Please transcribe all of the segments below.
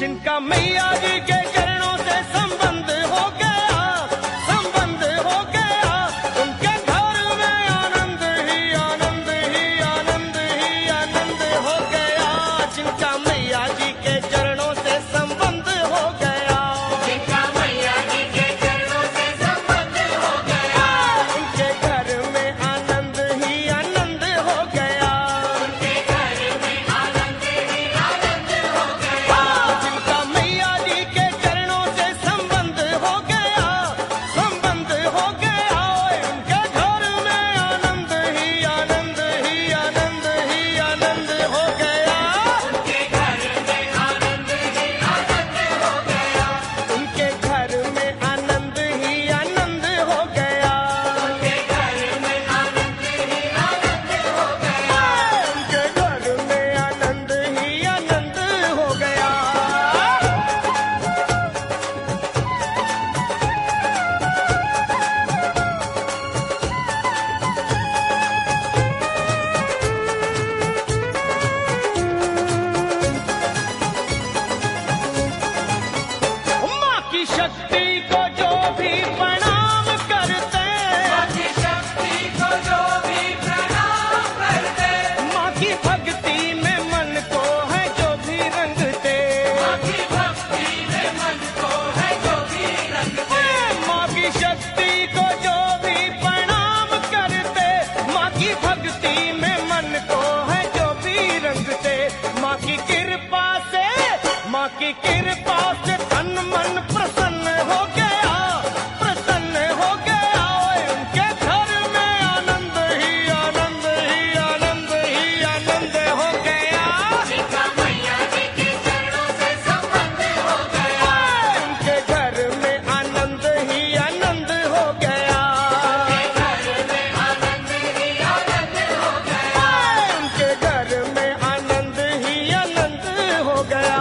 जिनका मैया जी के चरणों से संबंध हो गया, संबंध हो गया, उनके घर में आनंद ही आनंद ही आनंद ही आनंद हो गया। जिनका मैया जी के चरणों से संबंध हो गया, जिनका मैया जी के चरणों से संबंध हो गया, उनके घर में आनंद ही आनंद हो गया, उनके घर में आनंद ही आनंद हो गया। जिनका मैया जी के चरणों से संबंध हो गया, संबंध हो गया, उनके घर में आनंद ही आनंद ही आनंद ही आनंद हो गया, उनके घर में आनंद ही आनंद हो गया, उनके घर में आनंद ही आनंद हो गया, उनके घर में आनंद ही आनंद हो गया। उनके घर में आनंद ही आनंद हो गया। माँ की शक्ति को जो भी प्रणाम करते, माँ की शक्ति को जो भी प्रणाम करते, माँ की भक्ति में मन को है जो भी रंगते, माँ की भक्ति में मन को है जो भी रंगते, माँ की शक्ति को जो भी प्रणाम करते, माँ की भक्ति में मन को है जो भी रंगते। माँ की कृपा से, माँ की कृपा से तन मन प्रसन्न हो गया, प्रसन्न हो गया, उनके घर में आनंद ही आनंद ही आनंद ही आनंद हो गया, जिनका मैया जी के चरणों से संबंध हो गया, उनके घर में आनंद ही आनंद हो गया, उनके घर में आनंद ही आनंद हो गया। उनके घर में आनंद ही आनंद हो गया।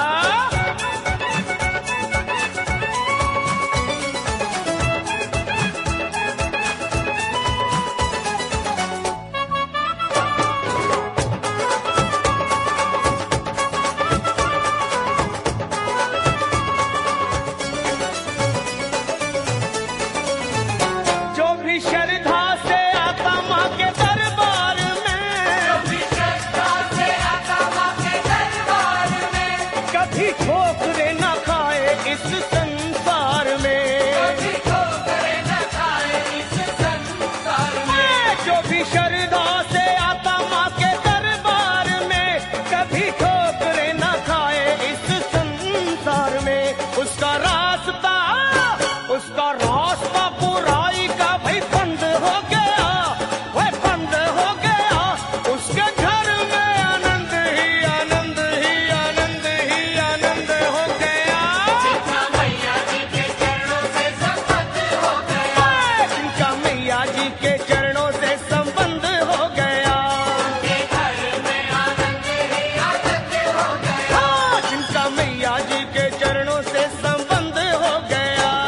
जो भी श्रद्धा से आता माँ के दरबार में, भी श्रद्धा से आता माँ के दरबार में, कभी ठोकरे न खाए इस संसार में, कभी ठोकरे न खाए इस संसार में। जो भी श्रद्धा से आता माँ के दरबार में, कभी ठोकरे न खाए इस संसार में। उसका रास्ता, उसका रास्ता बुराई का भाई बंद हो गया, वह बंद हो गया, उसके घर में आनंद ही आनंद ही आनंद ही आनंद हो गया, जिनका मैया जी के चरणों से संबंध हो गया, जिनका मैया जी के चरणों से संबंध हो गया, उनके घर में आनंद ही आनंद हो गया, जिनका मैया जी के चरणों से संबंध हो गया।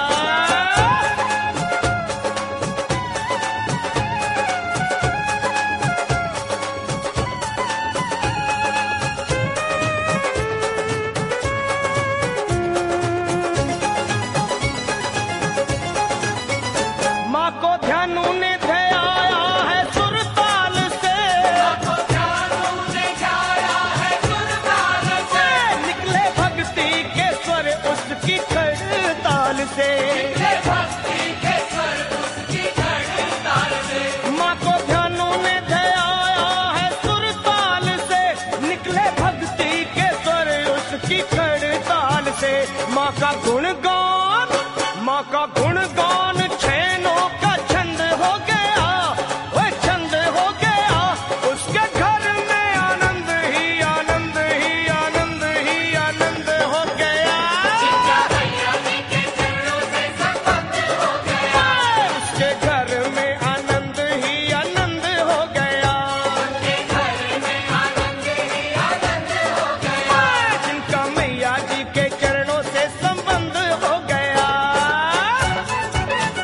माँ को ध्यान ने ध्याया है सुरताल से, को ध्यान ने जाया है सुरताल से, निकले भक्ति के स्वर उसकी खड़ताल से, निकले भक्ति के स्वर उसकी खड़ताल से, माँ को ध्यान ने ध्याया है सुरताल से, निकले भक्ति के स्वर उसकी खड़ताल से। माँ का गुणगान, माँ का गुणगान छैनों का छंद हो गया, वह छंद हो गया, उसके घर में आनंद ही आनंद ही आनंद ही आनंद हो गया, जिनका मैया जी के चरणों से संबंध हो गया, उसके घर में आनंद ही आनंद हो गया, उनके घर में आनंद ही आनंद हो गया, जिनका मैया जी के चरणों से संबंध हो गया।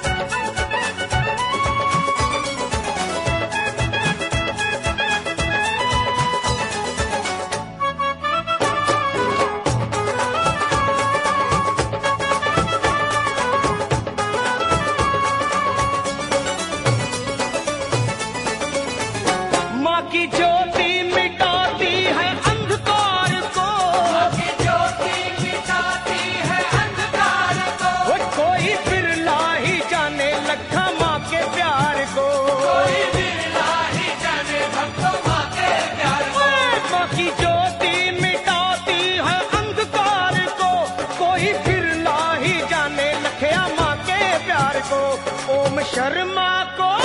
शर्मा को